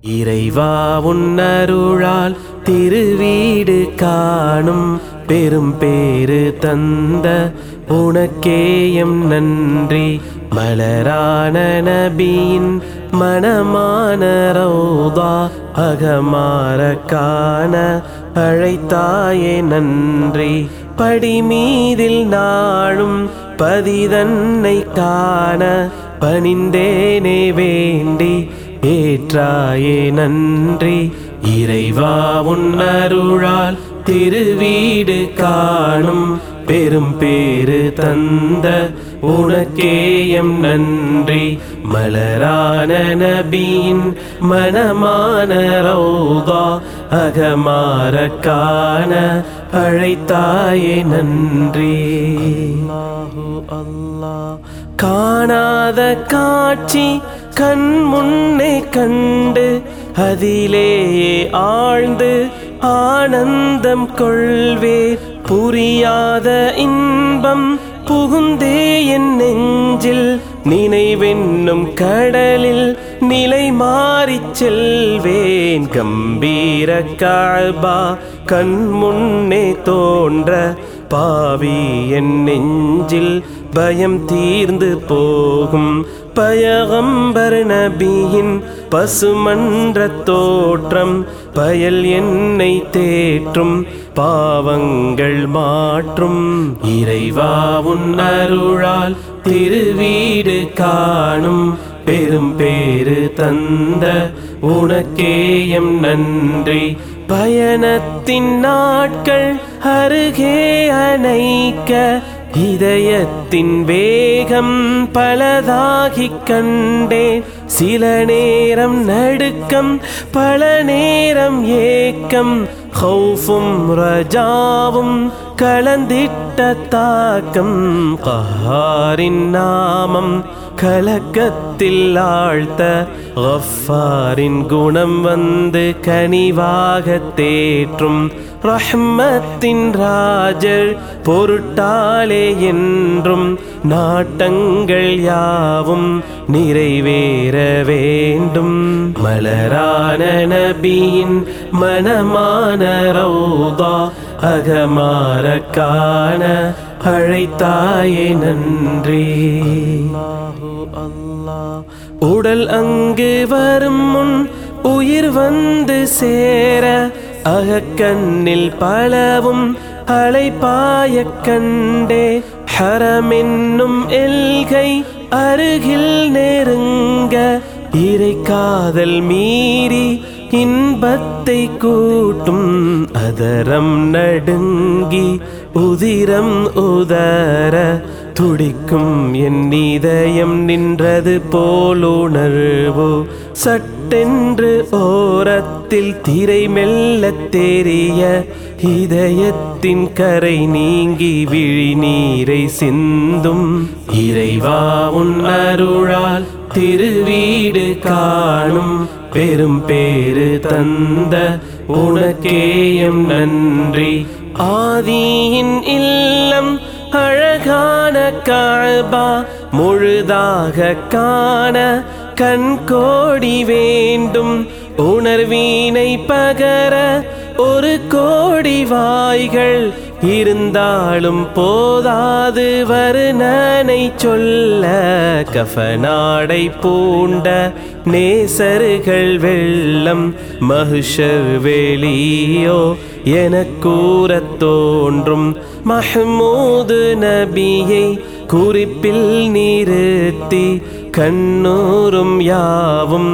இறைவா உன்னருளால் திருவீடு காணும் பெரும் பேறு தந்த உனக்கேயம் நன்றி. மலரான நபியின் மனமான ரௌதா அகமார காண அழைத்தாயே நன்றி. படிமீதில் நாளும் பதிதன்னை காண பணிந்தேனே வேண்டி ஏற்றாயே நன்றி. இறைவா உன்னருளால் திருவீடு காணும் பெரும் பேறு தந்த உனக்கேயம் நன்றி. மலரான நபியின் மனமான ரௌதா அகமார காண அழைத்தாயே நன்றி. அல்லாஹு அல்லாஹ் காணாத காட்சி கண் முன்னே கண்டு அதிலேயே ஆழ்ந்து ஆனந்தம் கொள்வேன். புரியாத இன்பம் புகுந்தே என் நெஞ்சில் நினைவென்னும் கடலில் நிலை மாறிச் செல்வேன். கம்பீர கஅபா கண் முன்னே தோன்ற பாவி என் நெஞ்சில் பயம் தீர்ந்து போகும். பயகம்பர் நபியின் பசுமன்ற தோற்றம் பயல் என்னை தேற்றும் பாவங்கள் மாற்றும். இறைவா உன்னருளால் திருவீடு காணும் பெரும் பேறு தந்த உனக்கேயம் நன்றி. பயணத்தின் நாட்கள் அருகே அணைக்க இதயத்தின் வேகம் பலதாகிக் கண்டேன். சில நேரம் நடுக்கம் பல நேரம் ஏக்கம் ஹௌஃபும் ரஜாவும் கலந்திட்ட தாக்கம். கஹாரின் நாமம் கலக்கத்தில் ஆழ்த்த கஃபாரின் குணம் வந்து கனிவாக தேற்றும். ரஹ்மத்தின் ராஜர் பொருட்டாலே என்றும் நாட்டங்கள் யாவும் நிறைவேற வேண்டும். மலரான நபியின் மனமான ரௌதா அகமார காண அழைத்தாயே நன்றி. அல்லாஹு அல்லாஹ் உடல் அங்கு வரும் முன் உயிர் வந்து சேர அகக்கண்ணில் பலவும் அலைப்பாய கண்டே. ஹரம் என்னும் எல்கை அருகில் நெருங்க இறை காதல் மீறி இன்பத்தை கூட்டும். அதரம் நடுங்கி உதிரம் உதர துடிக்கும் என் இதயம் நின்றது போலுணர்வோ. சட்டென்று ஓரத்தில் திரை மெல்ல தெரிய இதயத்தின் கரை நீங்கி விழி நீரை சிந்தும். இறைவா உன் அருளால் திருவீடு காணும் பெரும் பேறு தந்த உனக்கேயம் நன்றி. ஆதியின் இல்லம் அழகான கஅபா முழுதாக காண கண் கோடி வேண்டும். உணர்வினை பகர ஒரு கோடி வாய்கள் இருந்தாலும் போதாது வருணனை சொல்ல. கஃபனாடை பூண்ட நேசர்கள் வெள்ளம் மஹ்ஷர் வெளியோ என கூறத் தோன்றும். மஹ்மூது நபியை குறிப்பில் நிறுத்தி கண்ணூரும் யாவும்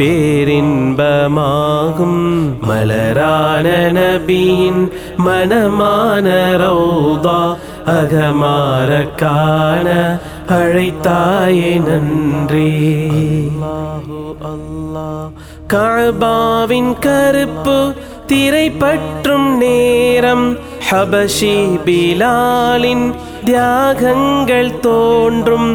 பேரின்பமாகும். மலரான நபியின் மனமான ரௌதா அகமார காண அழைத்தாயே நன்றி. அல்லாஹு அல்லாஹ் கஅபாவின் கருப்பு திரை பற்றும் நேரம் ஹபஷி பிலாலின் தியாகங்கள் தோன்றும்.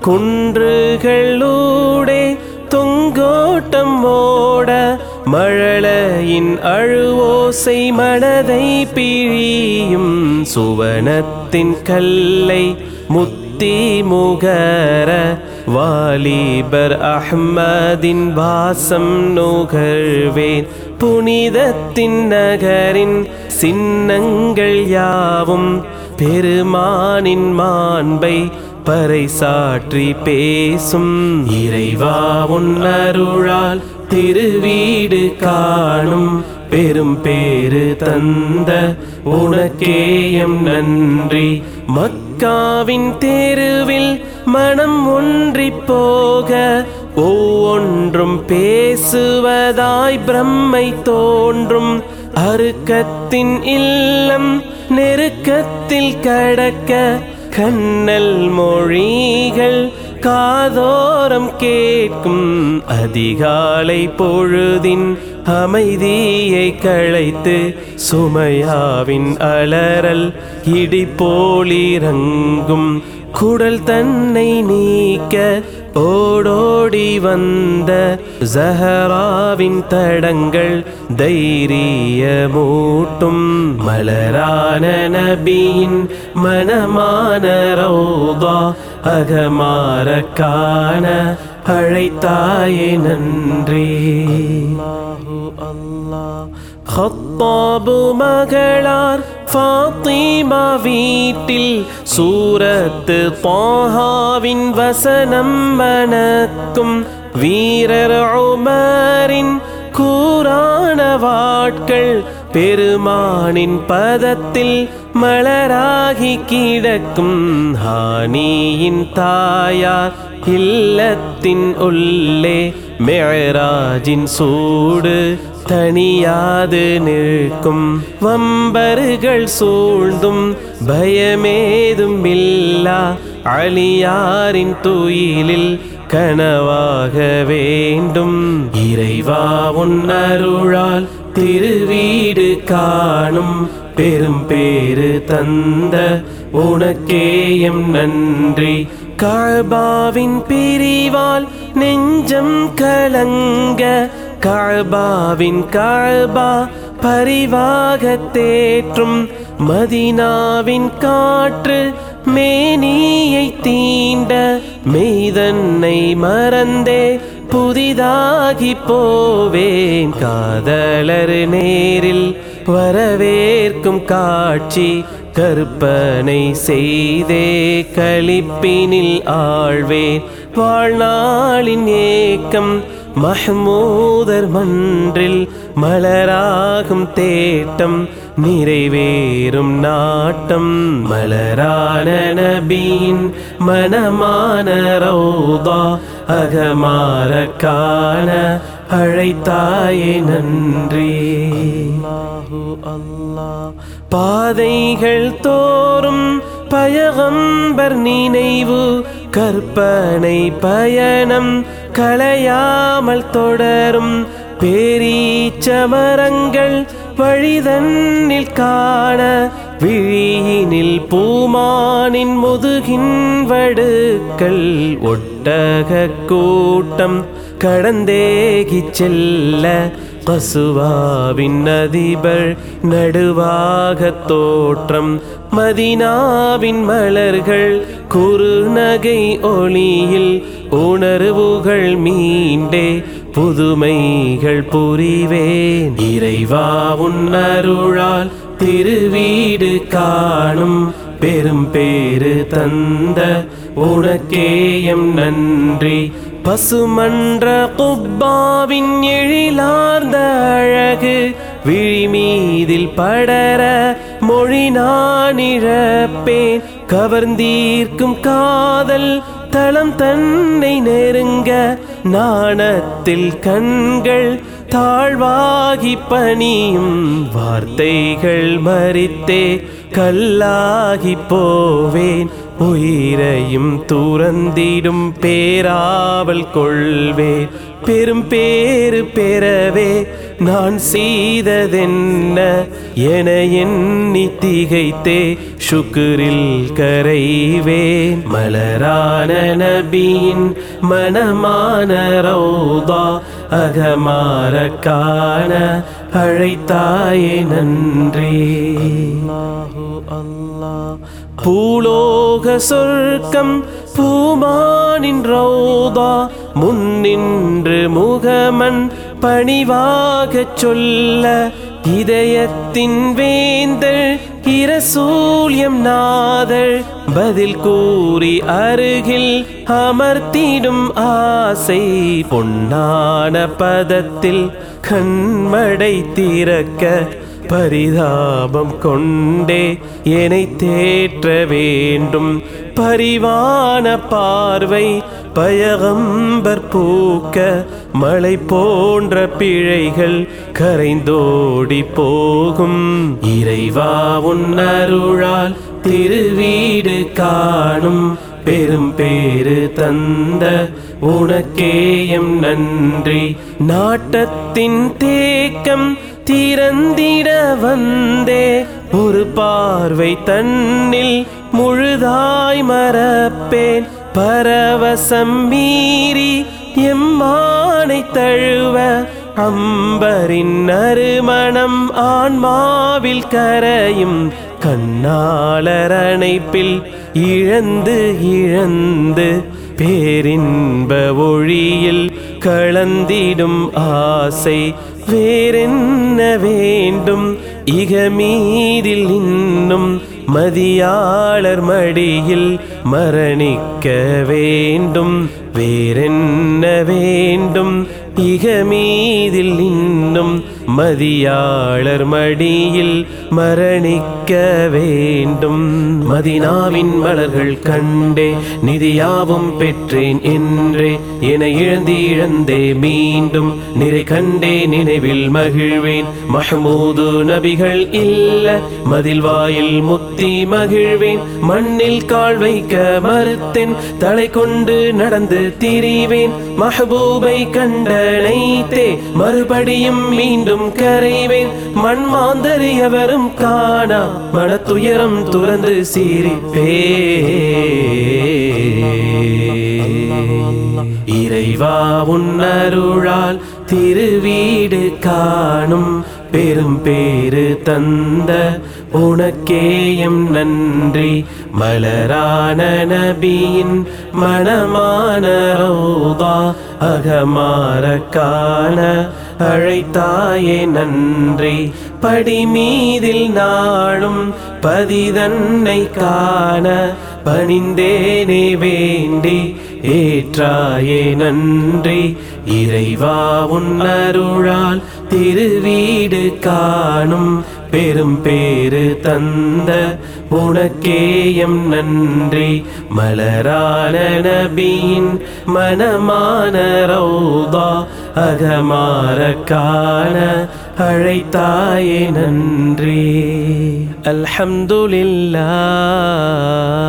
குன்றுகளூடே தொங்கோட்டம் ஓட மழலையின் அழுவோசை மனதை பிழியும். சுவனத்தின் கல்லை முத்தி முகர வாலிபர் அஹ்மதின் வாசம் நுகர்வேன் புனிதத்தின் நகரின் சின்னங்கள் யாவும் பெருமானின் மாண்பை பறைசாற்றி பேசும் இறைவா உன் அருளால் திருவீடு காணும் பெரும் பேறு தந்த உனக்கேயம் நன்றி மக்காவின் தெருவில் மனம் ஒன்றி போக ஒவ்வொன்றும் பேசுவதாய் பிரம்மை தோன்றும் அருக்கத்தின் இல்லம் நெருக்கத்தில் கடக்க கண்ணல் மொழிகள் காதோரம் கேட்கும் அதிகாலை பொழுதின் அமைதியை களைத்து சுமையாவின் அலறல் இடி போலிறங்கும் குடல் தன்னை நீக்க ஓடோடி வந்த ஜஹராவின் தடங்கள் தைரியமூட்டும் மலரான நபியின் மனமான ரௌதா அகமார காண அழைத்தாயே நன்றி அல்லாஹ் ஹத்தாபு மகளார் ஃபாத்திமா வீட்டில் சூரத்து தாஹாவின் வசனம் மணக்கும் வீரர் உமரின் கூரான வாட்கள் பெருமானின் பதத்தில் மலராகி கிடக்கும் ஹானியின் தாயார் இல்லத்தின் உள்ளே மிஅராஜின் சூடு தனியாது நிற்கும் வம்பர்கள் சூழ்ந்தும் பயமேதும் இல்லா அலியாரின் துயிலில் கனவாக வேண்டும் இறைவா உன் அருளால் திருவீடு காணும் பெரும் பேறு தந்த உனக்கேயம் நன்றி கஅபாவின் பிரிவால் நெஞ்சம் கலங்க கஅபாவின் கஅபா பரிவாக தேற்றும் மதீனாவின் காற்று மேனியை தீண்ட மெய்தன்னை மறந்தே புதிதாகி போவேன் காதலர் நேரில் வரவேற்கும் காட்சி கற்பனை செய்தே களிப்பினில் ஆழ்வேன் வாழ்நாளின் ஏக்கம் மஹ்மூதர் மன்றில் மலராகும் தேட்டம் நிறைவேறும் நாட்டம் மலரான நபியின் மனமான ரௌதா அகமார காண அழைத்தாயே நன்றி அல்லாஹ் பாதைகள் தோறும் பயகம்பர் நினைவு கற்பனை பயணம் களையாமல் தொடரும் பேரீச்ச மரங்கள் வழிதன்னில் காண விழியினில் பூமானின் முதுகின் வடுக்கள் ஒட்டக கூட்டம் கடந்தேகிச் செல்ல கசுவாவின் அதிபர் நடுவாக தோற்றம் மதீனாவின் மலர்கள் குறுநகை ஒளியில் உணர்வுகள் மீண்டே புதுமைகள் புரிவேன் இறைவா உன் அருளால் திருவீடு காணும் பெரும் பேறு தந்த உனக்கேயம் நன்றி பசுமன்ற குப்பாவின் எழிலார்ந்த அழகு விழிமீதில் படர மொழி நான் இழப்பேன் கவர்ந்தீர்க்கும் காதல் தளம் தன்னை நெருங்க நாணத்தில் கண்கள் தாழ்வாகி பணியும் வார்த்தைகள் மறித்தே கல்லாகி போவேன் உயிரையும் துறந்திடும் பேராவல் கொள்வேன் பெரும் பேறு பெறவே நான் செய்ததென்ன என எண்ணி திகைத்தே சுக்ரில் கரைவேன் மலரான நபியின் மனமான ரௌதா அகமார காண அழைத்தாயே நன்றி அல்லாஹ் பூலோக சொர்க்கம் பூமானின் ரௌதா முன்னின்று முகமன் பணிவாகச் சொல்ல இதயத்தின் வேந்தர் இரசூல்யம் நாதர் பதில் கூறி அருகில் அமர்த்திடும் ஆசை பொன்னான பதத்தில் கண்மடை திறக்க பரிதாபம் கொண்டே என்னை தேற்ற வேண்டும் பரிவான பார்வை பயகம்பர் பூக்க மழை போன்ற பிழைகள் கரைந்தோடி போகும் இறைவா உன் அருளால் திருவீடு காணும் பெரும் பேறு தந்த உனக்கேயம் நன்றி நாட்டத்தின் தேக்கம் திறந்திட வந்தே ஒரு பார்வை தன்னில் முழுதாய் மறப்பேன் பரவசம் மீறி எம்மானை தழுவ அம்பரின் நறுமணம் ஆன்மாவில் கரையும் கண்ணாளர் அணைப்பில் இழந்து இழந்து பேரின்ப ஒளியில் கலந்திடும் ஆசை வேறென்ன வேண்டும் இகமீதில் இன்னும் மதியாளர் மடியில் மரணிக்க வேண்டும் வேறென்ன வேண்டும் இகமீதில் இன்னும் மதியாளர் மடியில் மரணிக்க வேண்டும் மதினாவின் மலர்கள் கண்டே நிதியாவும் பெற்றேன் என்றே என இழந்தே மீண்டும் நிறை கண்டே நினைவில் மகிழ்வேன் மஹ்மூது நபிகள் இல்ல மதில் வாயில் முத்தி மகிழ்வேன் மண்ணில் கால் வைக்க மறுத்தேன் தலை கொண்டு நடந்து திரிவேன் மஹ்பூபை கண்டனைத்தே மறுபடியும் மீண்டும் கரைவேன் மண் மாந்தறியவரும் காணா மனத்துயரம் துறந்து சிரிப்பே இறைவா உன் அருளால் திருவீடு காணும் பெரும் பேறு தந்த உனக்கேயம் நன்றி மலரான நபியின் மனமான ரௌதா அகமார காண அழைத்தாயே நன்றி படிமீதில் நாளும் பதிதன்னை காண பணிந்தேனே வேண்டி ஏற்றாயே நன்றி இறைவா உன் அருளால் திருவீடு காணும் பெரும் பேறு தந்த உனக்கேயம் நன்றி மலரான நபியின் மனமான ரௌதா அகமார காண அழைத்தாயே நன்றி அல்ஹம்துலில்லாஹ்